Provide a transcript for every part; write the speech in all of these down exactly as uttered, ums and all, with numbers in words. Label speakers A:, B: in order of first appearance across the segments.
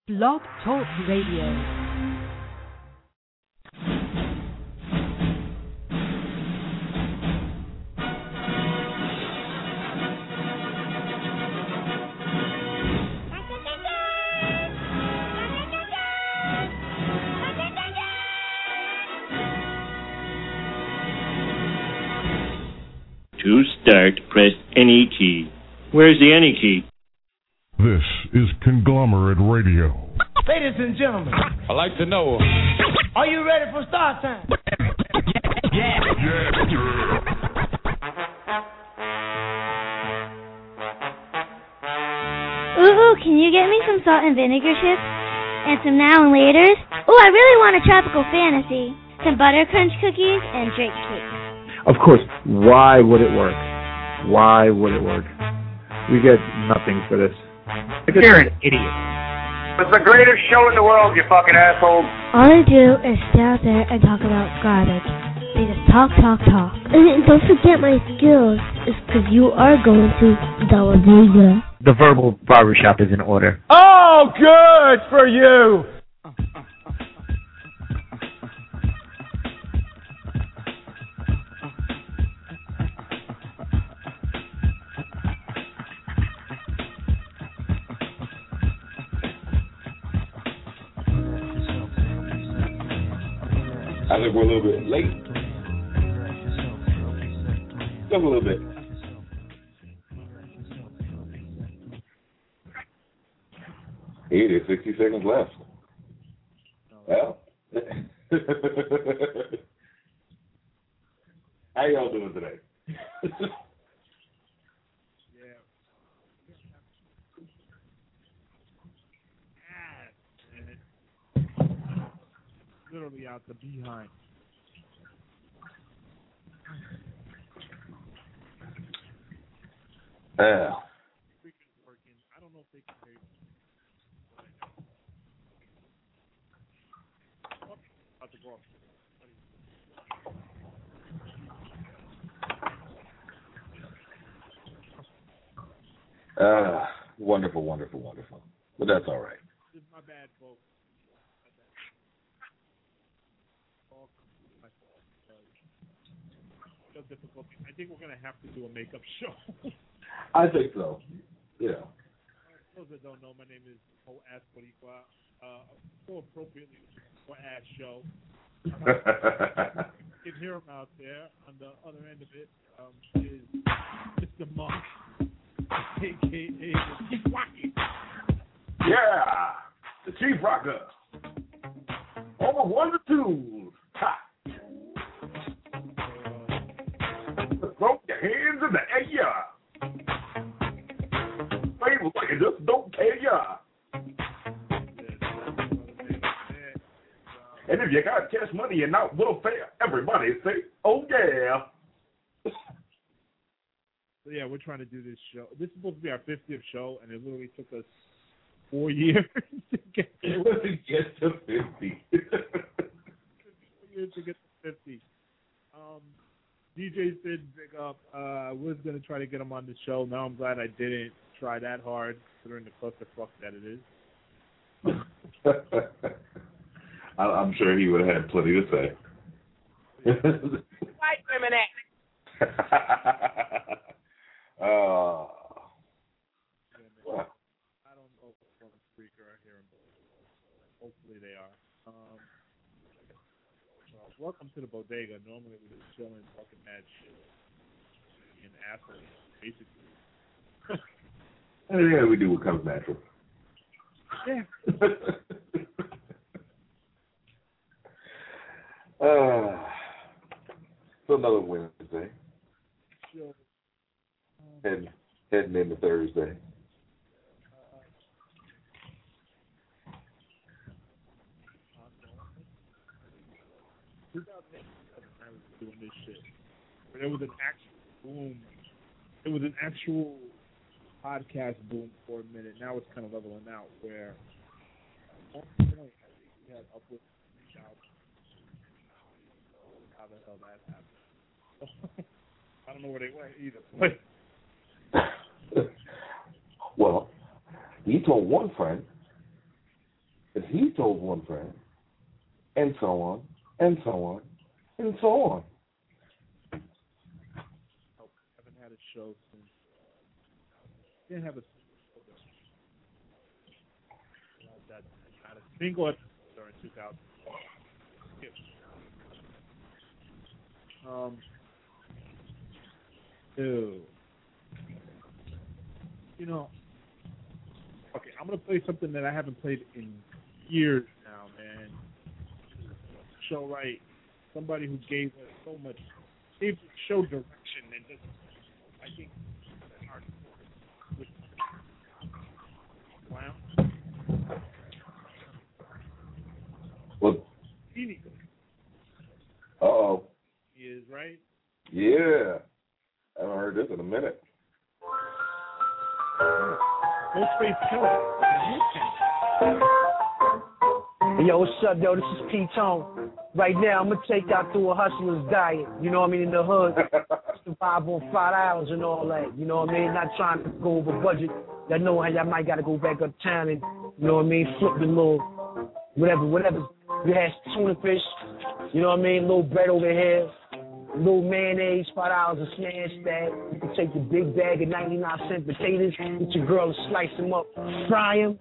A: Blog Talk Radio.
B: To start, press any key. Where's the any key?
C: This is Conglomerate Radio.
D: Ladies and gentlemen,
E: I'd like to know,
D: are you ready for start time?
C: Yeah. Yeah.
F: Ooh, can you get me some salt and vinegar chips? And some now and laters? Ooh, I really want a tropical fantasy. Some butter crunch cookies and drink cake.
G: Of course, why would it work? Why would it work? We get nothing for this.
H: You're an idiot. It's the greatest show in the world, you fucking asshole.
F: All they do is stay out there and talk about garbage. They just talk, talk, talk. And don't forget my skills. It's because you are going to Daladiga.
H: The verbal barbershop is in order.
D: Oh, good for you!
E: I think we're a little bit late. Just a little bit. It is sixty seconds left. Well, how y'all doing today?
I: Literally out the behind.
E: Uh,
I: I don't know if they can hear you. Oh, about to go off.
E: uh, wonderful, wonderful, wonderful. But that's all right.
I: This is my bad, folks. Difficulty. I think we're gonna have to do a makeup show.
E: I think so. Yeah.
I: For those that don't know, my name is Ho Ass Boricua. Uh, more appropriately, for Ass Show. You can hear him out there. On the other end of it um, is Mister Monk, a k a the Chief Rocky.
E: Yeah, the Chief Rocker. Over one to two. Ha. Throw your hands in the air. People like it just don't care. And if you got cash money and not welfare, everybody say, oh yeah.
I: So yeah, we're trying to do this show. This is supposed to be our fiftieth show, and it literally took us four years to get to,
E: get to fifty.
I: four years to get to fifty. Um, D J Sid, big up. Uh, I was going to try to get him on the show. Now I'm glad I didn't try that hard, considering the clusterfuck that it is.
E: I'm sure he would have had plenty to say.
H: White women act.
E: uh, well.
I: I don't know if it's on the speaker. I hear him. Hopefully they are. Um, well, welcome to the bodega. Normally we just chilling, talking mad shit, and assholes, basically.
E: Yeah, we do what comes natural.
I: Yeah.
E: uh, so another Wednesday.
I: Sure. Um,
E: Heading, heading into Thursday.
I: I was doing this shit. But it was an actual boom. It was an actual podcast boom for a minute. Now it's kind of leveling out where at one point I think we had upwards of three thousand. How the hell that happened? I don't know where they went either.
E: Well, he told one friend And he told one friend, and so on, and so on, and so on.
I: I haven't had a show since. Didn't have a that had a single episode during two thousand. Um. Ew. You know. Okay, I'm gonna play something that I haven't played in years now, man. Show right. Somebody who gave us so much, gave the show direction and just, I think, with clown.
E: What?
I: He
E: Uh oh.
I: He is, right?
E: Yeah. I haven't heard this in a minute.
I: Ghostface Killer.
J: Yo, what's up, yo? This is P-Tone. Right now, I'm going to take y'all through a hustler's diet. You know what I mean? In the hood. Survive on five hours and all that. You know what I mean? Not trying to go over budget. Y'all know how y'all might got to go back uptown and, you know what I mean, flip the little, whatever, whatever. We had tuna fish. You know what I mean? Little bread over here. Little mayonnaise, five dollars a smash that. You can take the big bag of ninety-nine cent potatoes, get your girl to slice them up, fry them.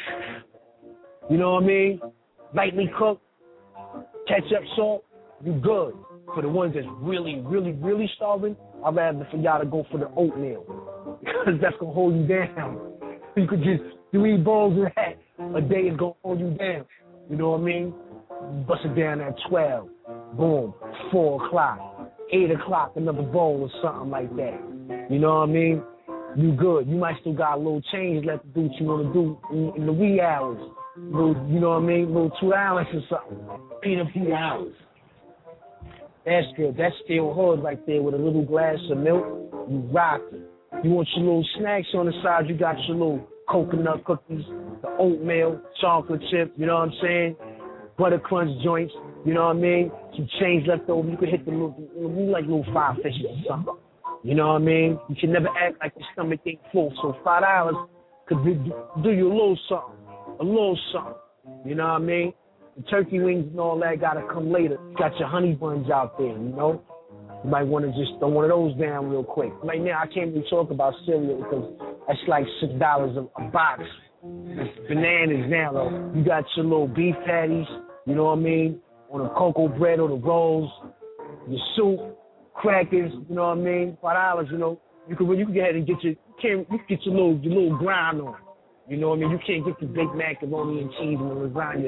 J: You know what I mean? Lightly cooked, ketchup, salt, you good. For the ones that's really, really, really starving, I'd rather for y'all to go for the oatmeal. Because that's going to hold you down. You could just, three bowls of that a day is going to hold you down. You know what I mean? Bust it down at twelve. Boom. four o'clock. eight o'clock, another bowl or something like that. You know what I mean? You good. You might still got a little change left to do what you want to do in, in the wee hours. Little, you know what I mean? Little two hours or something. Peanut few hours. That's good. That's still hood right there with a little glass of milk. You rock it. You want your little snacks on the side, you got your little coconut cookies, the oatmeal, chocolate chip, you know what I'm saying? Butter crunch joints, you know what I mean? Some change left over. You could hit the little, you like little five fishes or something. You know what I mean? You should never act like your stomach ain't full. So five dollars could be, do you a little something, a little something. You know what I mean? The turkey wings and all that got to come later. Got your honey buns out there, you know? You might want to just throw one of those down real quick. Right now, I can't really talk about cereal because that's like six dollars a, a box. It's bananas now, though. You got your little beef patties, you know what I mean? On the cocoa bread or the rolls, your soup, crackers, you know what I mean? Five dollars, you know. You can you can go ahead and get your you can you can get your little your little grind on. You know what I mean? You can't get the baked macaroni and cheese and the lasagna.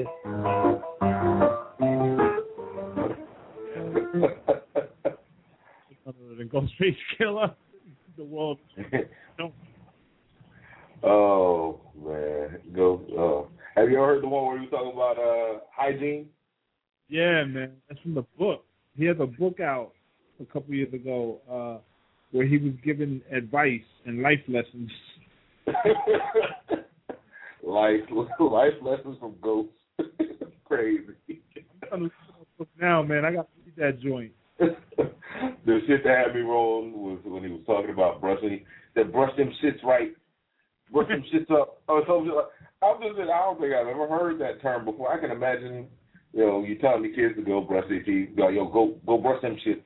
I: Other than Ghostface Killer, the world. No.
E: Oh man, go. Uh, have you ever heard the one where he was talking about uh, hygiene?
I: Yeah, man, that's from the book. He has a book out a couple years ago uh, where he was giving advice and life lessons.
E: life, life lessons from ghosts. Crazy.
I: Now, man, I got to read that joint.
E: The shit that had me rolling was when he was talking about brushing. He said, "Brush them shits right, brush them shits up." Oh, so I'm just, I don't think I've ever heard that term before. I can imagine, you know, you telling the kids to go brush their teeth. Go, yo, go, go brush them shits.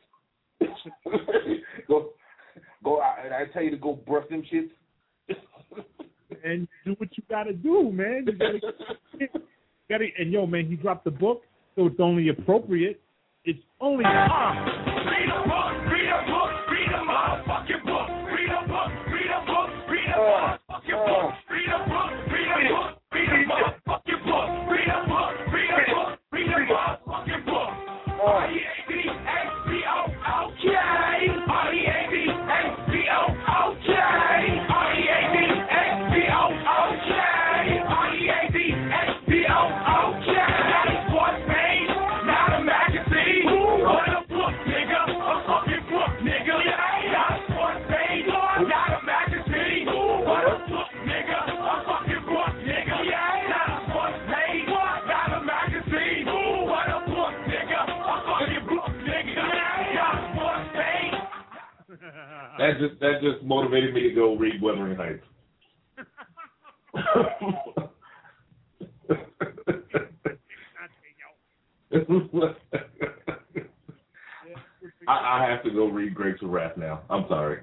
E: go, go. I, I tell you to go brush them shits.
I: And do what you gotta do, man. You gotta, you gotta, and yo, man, he dropped the book, so it's only appropriate. It's only. Uh,
C: read a book, read a book, read a motherfucking book, read a book, read a book, read a motherfucking book, read a book, read a book, read a motherfucking book, read a book, read a book, read a motherfucking book. R E A D S P O O K. R E A D S P O O K. R E A D S P O O K. R E A D S P O O K. Not a sports page, not a magazine. What a book, nigga. A fucking book, nigga. Not a sports page, not a magazine. What a book, nigga. A fucking book, nigga. Not a sports page, not a magazine. What a book, nigga. A fucking book, nigga. Not a sports page.
E: That just that just motivated me to go read Wuthering Heights. I, I have to go read Grapes of Wrath now. I'm sorry.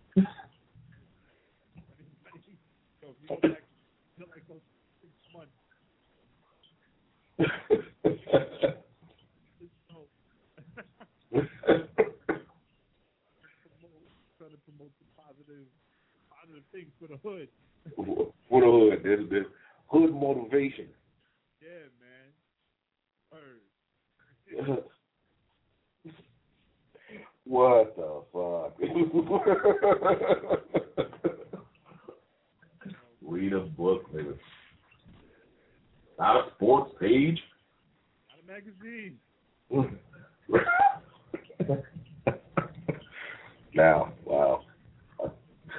I: Trying to promote the positive, positive things for the hood.
E: For the hood, there's this hood motivation.
I: Yeah, man. Word.
E: What the fuck? Read a book, nigga. Not a sports page.
I: Not a magazine.
E: Now, wow.
I: I'm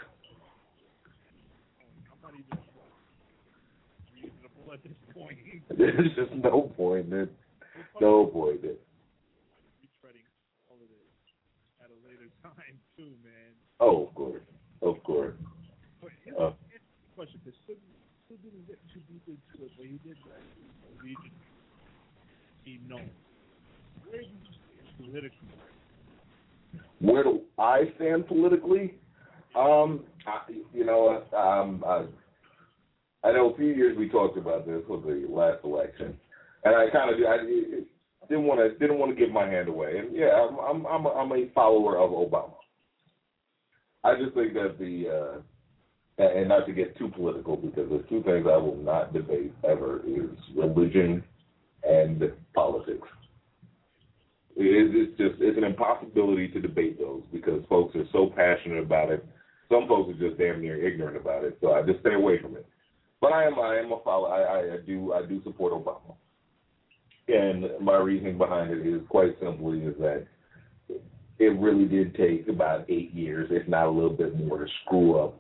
I: not even reasonable at this point.
E: There's just no point, dude. No point, dude.
I: Retreading all of this at a later time, too, man.
E: Oh, of course. Of course.
I: But
E: Uh,
I: question, because Still, Still didn't get too deep into it, but he did region be known. Where do you stand politically?
E: Where do I stand politically? Um, I, you know, um, I, I know a few years we talked about this was the last election, and I kind of I didn't want to didn't want to give my hand away. And yeah, I'm I'm I'm a, I'm a follower of Obama. I just think that the uh, and not to get too political, because there's two things I will not debate ever is religion and politics. It's just it's an impossibility to debate those because folks are so passionate about it. Some folks are just damn near ignorant about it, so I just stay away from it. But I am I am a follower. I, I do I do support Obama, and my reasoning behind it is quite simply is that it really did take about eight years, if not a little bit more, to screw up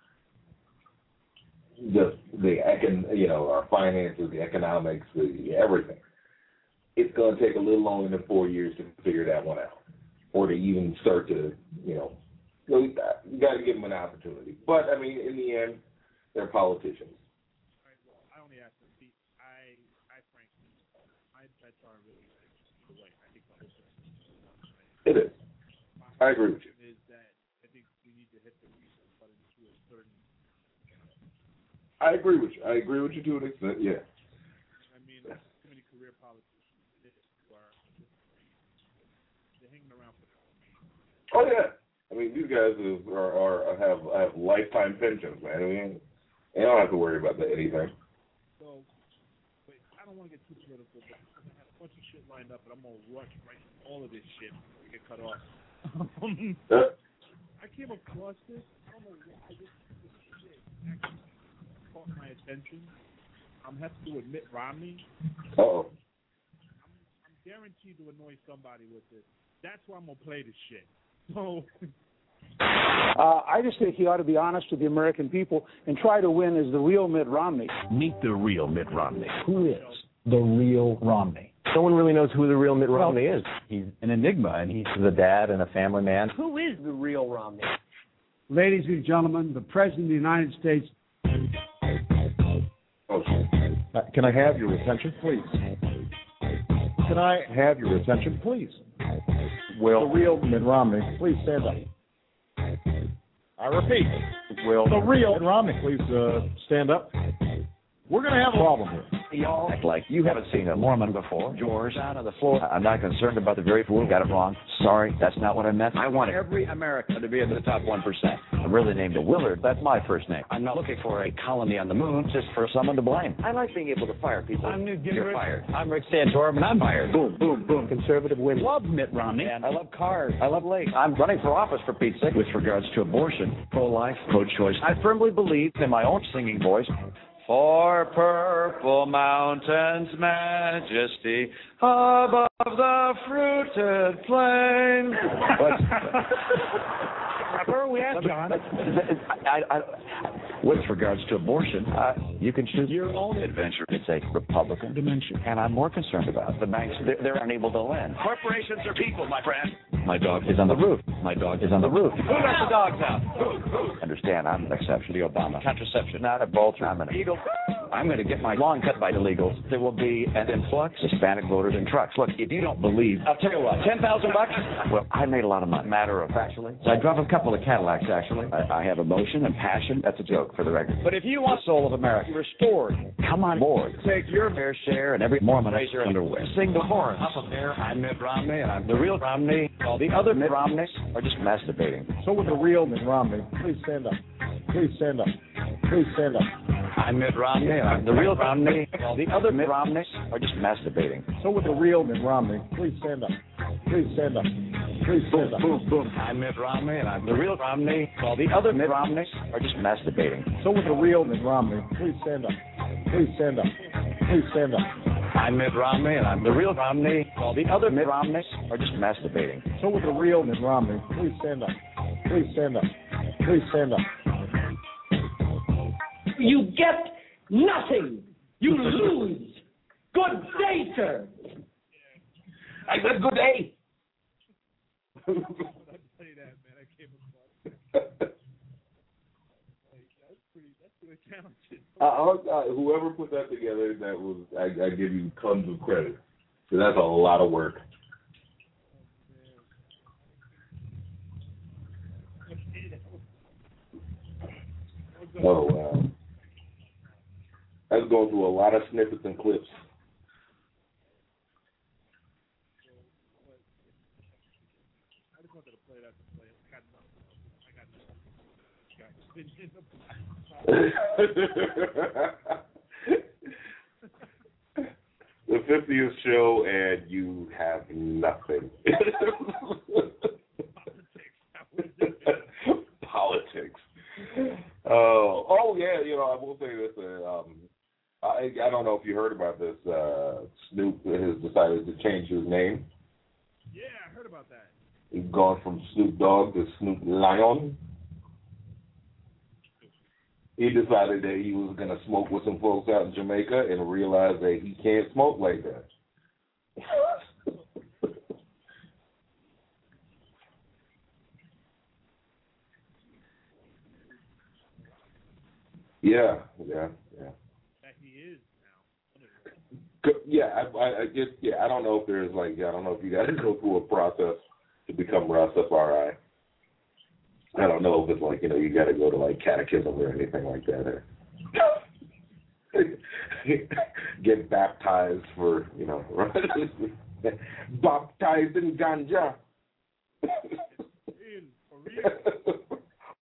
E: the the econ you know our finances, the economics, the everything. It's going to take a little longer than four years to figure that one out, or to even start to, you know, you got to give them an opportunity. But, I mean, in the end, they're politicians.
I: All right, well, I only ask to see, I, I frankly, my bets are really the way. I think the whole system
E: It is. I agree with you.
I: Is that I think we need to hit the reset button to a certain.
E: I agree with you. I agree with you to an extent, yeah.
I: I mean, too many career politicians.
E: Oh yeah, I mean these guys are, are have have lifetime pensions, man. I mean, they don't have to worry about that anything.
I: So, wait, I don't want to get too political, but I have a bunch of shit lined up, and I'm gonna rush right through all of this shit before we get cut off.
E: uh,
I: I came across this. I don't know why this, this shit actually caught my attention. I'm have to do with Mitt Romney.
E: oh.
I: I'm, I'm guaranteed to annoy somebody with this. That's why I'm gonna play this shit. So,
K: uh, I just think he ought to be honest with the American people and try to win as the real Mitt Romney.
L: Meet the real Mitt Romney.
M: Who is the real Romney?
N: No one really knows who the real Mitt Romney
M: well,
N: is.
M: He's an enigma, and he's the dad and a family man.
J: Who is the real Romney?
O: Ladies and gentlemen, the President of the United States.
L: Uh, can I have your attention, please? Can I have your attention, please? Will the real Mitt Romney please stand up? I repeat, will the real Mitt Romney please uh, stand up? We're going to have a problem here.
P: Y'all act like you haven't seen a Mormon before. George, down on the floor. I'm not concerned about the very poor. Got it wrong. Sorry, that's not what I meant. I want every American to be in the top one percent. I'm really named Willard. That's my first name. I'm not looking for a colony on the moon, just for someone to blame. I like being able to fire people. I'm Newt Gingrich. You're fired. I'm Rick Santorum, and I'm fired. Boom, boom, boom. Conservative win. Love Mitt Romney. And I love cars. I love lakes. I'm running for office, for Pete's sake. With regards to abortion, pro-life, pro-choice, I firmly believe in my own singing voice. For purple mountains' majesty above the fruited plain.
K: Where are we at, John?
P: I, I, with regards to abortion, uh, you can choose your own adventure. It's a Republican dimension, and I'm more concerned about the banks. They're, they're unable to lend. Corporations are people, my friend. My dog is on the roof. My dog is on the roof. Who let the dogs out? Understand, I'm an exception to Obama. Contraception, not a vulture. I'm an eagle. I'm going to get my lawn cut by illegals. There will be an influx of Hispanic voters in trucks. Look, if you don't believe, I'll tell you what, ten thousand bucks? Well, I made a lot of money, matter of factually. So I drove a couple of Cadillacs, actually. I, I have emotion and passion. That's a joke for the record. But if you want the soul of America restored, come on board. Take your fair share and every Mormon raise your underwear. Sing the chorus. Up there, I'm Mitt Romney, and I'm the real Romney. All the other Mitt Romneys are just masturbating.
L: So with the real Mitt Romney, please stand up. Please stand up. Please stand up.
P: I'm Mitt Romney, and I'm the real Romney. All the other Mitt Romneys are just masturbating.
L: So with the real Mitt Romney, please stand up. Please stand up. Please stand up.
P: Boom, boom. I'm Mitt Romney, and I'm the real Romney. All the other Mitt Romneys are just masturbating.
L: So with the real Mitt Romney, please stand up. Please stand up. Please stand up.
P: I'm Mitt Romney, and I'm the real Romney. All the other Mitt Romneys are just masturbating.
L: So with the real Mitt Romney, please stand up. Please stand up. Please stand up.
Q: You get nothing. You lose. Good day, sir.
E: I said good day.
I: I'll tell you that, man. I came across. That's pretty. That's pretty talented.
E: Uh, uh, whoever put that together, that was I, I give you tons of credit. So that's a lot of work. Oh wow. That's going through a lot of snippets and clips.
I: I just wanted to play that to play it. I got nothing.
E: The fiftieth show, and you have nothing. Politics. Oh, oh yeah. You know, I will say this. Uh, um, I I don't know if you heard about this. Uh, Snoop has decided to change his name.
I: Yeah, I heard about that.
E: He's gone from Snoop Dogg to Snoop Lion. He decided that he was going to smoke with some folks out in Jamaica and realized that he can't smoke like that. yeah, yeah, yeah.
I: That he is now.
E: Yeah, I, I, I just, yeah, I don't know if there's like, I don't know if you got to go through a process to become Rastafari. I don't know if it's like, you know, you got to go to like catechism or anything like that. Or get baptized for, you know, baptized in ganja.
I: In, for real?